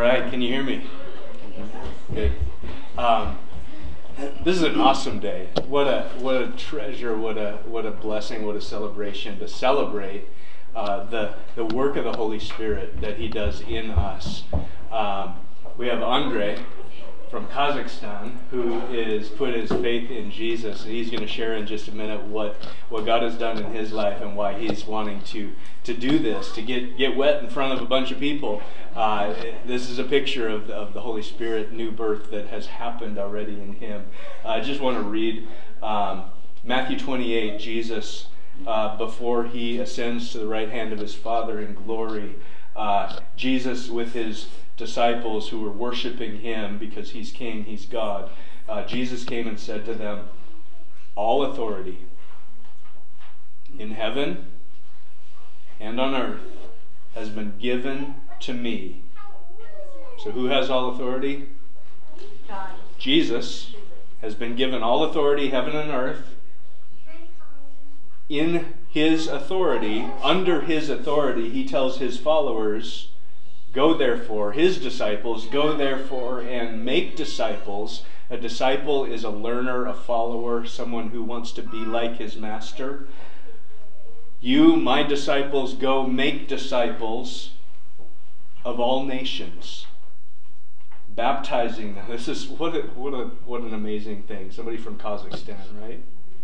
right, can you hear me? Good. This is an awesome day. What a treasure! What a blessing! What a celebration to celebrate the work of the Holy Spirit that He does in us. We have Andre from Kazakhstan who is put his faith in Jesus, and he's going to share in just a minute what God has done in his life and why he's wanting to do this, to get wet in front of a bunch of people. This is a picture of the Holy Spirit new birth that has happened already in him. I just want to read Matthew 28. Jesus, before he ascends to the right hand of his Father in glory, Jesus with his disciples who were worshiping him because he's king, he's God, Jesus came and said to them, "All authority in heaven and on earth has been given to me." So who has all authority? God. Jesus has been given all authority, heaven and earth. In his authority, under his authority, he tells his followers, "Go therefore," his disciples, "go therefore and make disciples." A disciple is a learner, a follower, someone who wants to be like his master. "You, my disciples, go make disciples of all nations, baptizing them." This is what an amazing thing. Somebody from Kazakhstan, right?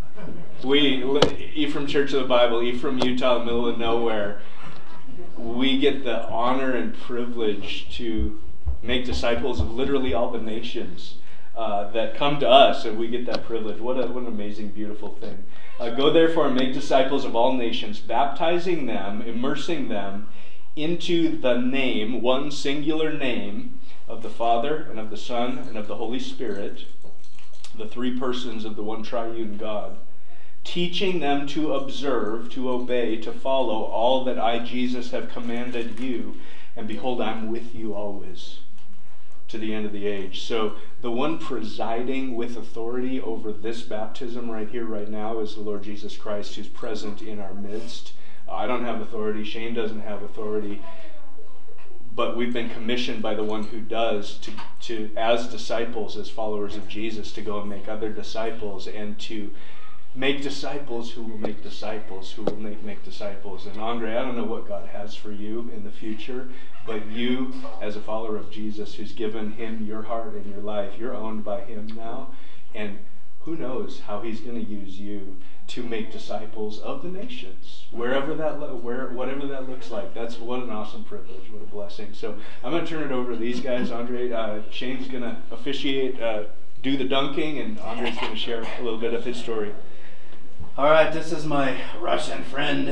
Ephraim Church of the Bible, Ephraim, Utah, middle of nowhere. We get the honor and privilege to make disciples of literally all the nations that come to us, and we get that privilege. What an amazing, beautiful thing. "Go therefore and make disciples of all nations, baptizing them, immersing them into the name," one singular name, "of the Father and of the Son and of the Holy Spirit," the three persons of the one triune God, "teaching them to observe, to obey, to follow all that I, Jesus, have commanded you. And behold, I'm with you always to the end of the age." So the one presiding with authority over this baptism right here, right now, is the Lord Jesus Christ, who's present in our midst. I don't have authority. Shane doesn't have authority. But we've been commissioned by the one who does to as disciples, as followers of Jesus, to go and make other disciples, and to make disciples who will make disciples who will make disciples. And Andre, I don't know what God has for you in the future, but you, as a follower of Jesus, who's given him your heart and your life, you're owned by him now. And who knows how he's going to use you to make disciples of the nations, whatever that looks like. That's what an awesome privilege, what a blessing. So I'm going to turn it over to these guys. Andre, Shane's going to officiate, do the dunking, and Andre's going to share a little bit of his story. All right, this is my Russian friend.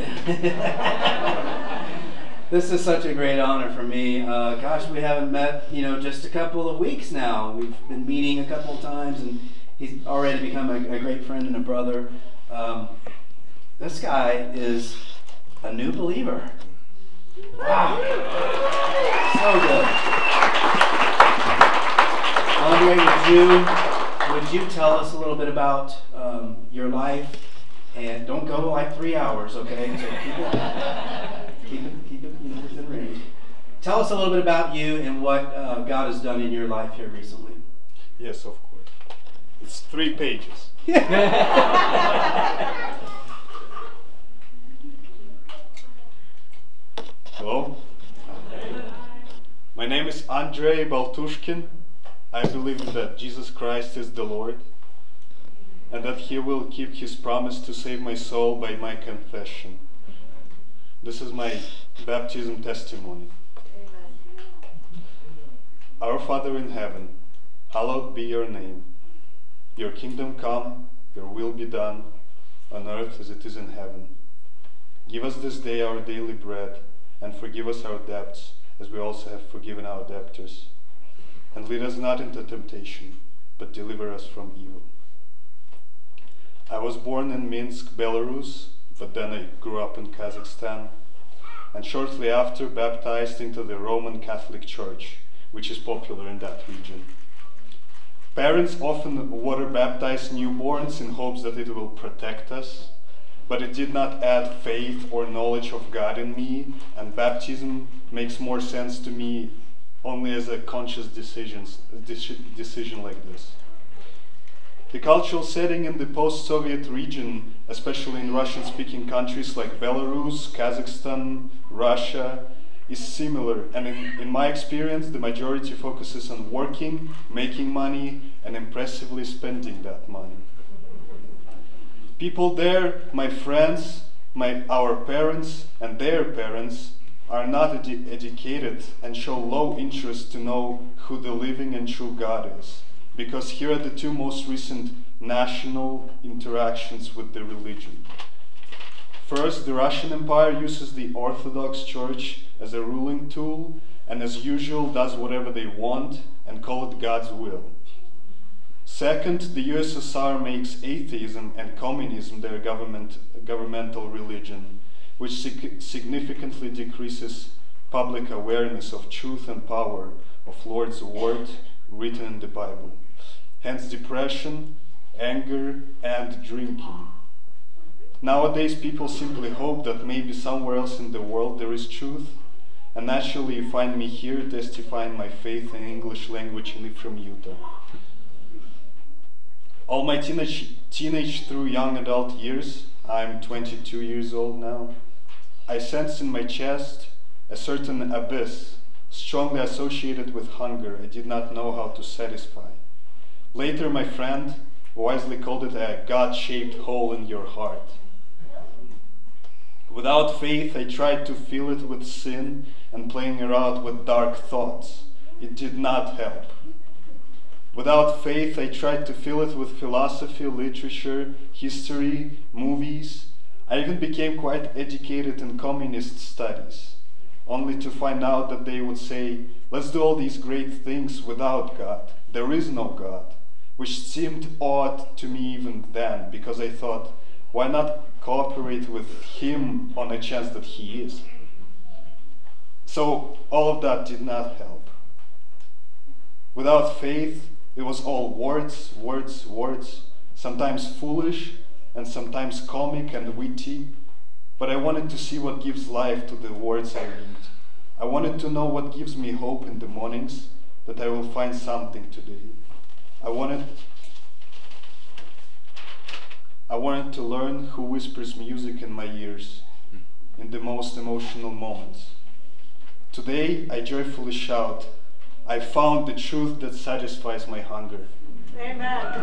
This is such a great honor for me. Gosh, we haven't met, just a couple of weeks now. We've been meeting a couple of times, and he's already become a great friend and a brother. This guy is a new believer. Wow. So good. Andre, would you tell us a little bit about your life? And don't go like 3 hours, okay? So keep it within range. Tell us a little bit about you and what God has done in your life here recently. Yes, of course. It's 3 pages. Hello. My name is Andrei Baltushkin. I believe that Jesus Christ is the Lord, and that He will keep His promise to save my soul by my confession. This is my baptism testimony. Our Father in heaven, hallowed be your name. Your kingdom come, your will be done, on earth as it is in heaven. Give us this day our daily bread, and forgive us our debts, as we also have forgiven our debtors. And lead us not into temptation, but deliver us from evil. I was born in Minsk, Belarus, but then I grew up in Kazakhstan, and shortly after baptized into the Roman Catholic Church, which is popular in that region. Parents often water baptize newborns in hopes that it will protect us, but it did not add faith or knowledge of God in me, and baptism makes more sense to me only as a conscious decision like this. The cultural setting in the post-Soviet region, especially in Russian-speaking countries like Belarus, Kazakhstan, Russia, is similar, and in my experience, the majority focuses on working, making money, and impressively spending that money. People there, my friends, our parents, and their parents, are not educated and show low interest to know who the living and true God is, because here are the two most recent national interactions with the religion. First, the Russian Empire uses the Orthodox Church as a ruling tool, and as usual does whatever they want and call it God's will. Second, the USSR makes atheism and communism their governmental religion, which significantly decreases public awareness of truth and power of Lord's word written in the Bible. Hence depression, anger, and drinking. Nowadays, people simply hope that maybe somewhere else in the world there is truth, and naturally you find me here testifying my faith in English language in Ephraim, Utah. All my teenage through young adult years, I'm 22 years old now, I sensed in my chest a certain abyss, strongly associated with hunger I did not know how to satisfy. Later, my friend wisely called it a God-shaped hole in your heart. Without faith, I tried to fill it with sin and playing around with dark thoughts. It did not help. Without faith, I tried to fill it with philosophy, literature, history, movies. I even became quite educated in communist studies, only to find out that they would say, let's do all these great things without God. There is no God, which seemed odd to me even then, because I thought, why not cooperate with Him on a chance that He is? So all of that did not help. Without faith, it was all words, words, words, sometimes foolish and sometimes comic and witty, but I wanted to see what gives life to the words I read. I wanted to know what gives me hope in the mornings, that I will find something today. I wanted to learn who whispers music in my ears in the most emotional moments. Today, I joyfully shout, I found the truth that satisfies my hunger. Amen.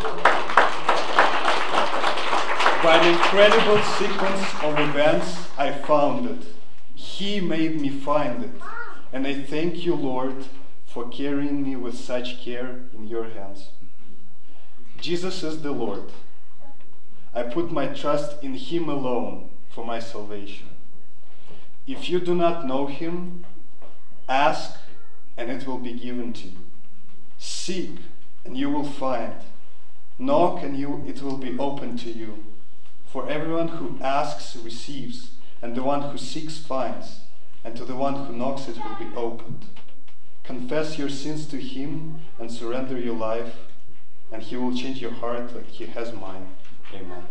By an incredible sequence of events, I found it. He made me find it. And I thank you, Lord, for carrying me with such care in your hands. Jesus is the Lord. I put my trust in Him alone for my salvation. If you do not know Him, ask and it will be given to you. Seek and you will find. Knock and it will be open to you. For everyone who asks receives, and the one who seeks finds, and to the one who knocks it will be opened. Confess your sins to Him and surrender your life, and He will change your heart like He has mine. Amen.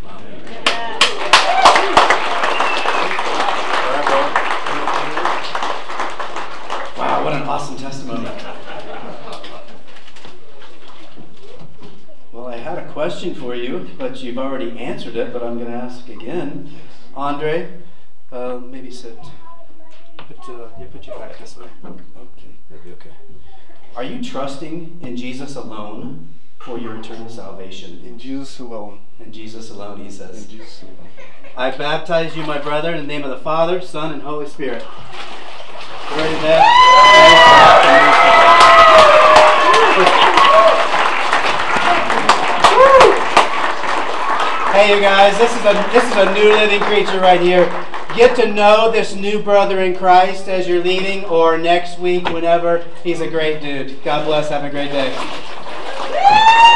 Wow, what an awesome testimony. Well, I had a question for you, but you've already answered it, but I'm going to ask again. Andre, maybe sit. Put your back this way. Okay, that'll be okay. Are you trusting in Jesus alone for your eternal salvation? In Jesus alone. In Jesus alone, he says. In Jesus alone. I baptize you, my brother, in the name of the Father, Son, and Holy Spirit. Glory to that. Hey, you guys, this is a new living creature right here. Get to know this new brother in Christ as you're leaving, or next week, whenever. He's a great dude. God bless. Have a great day.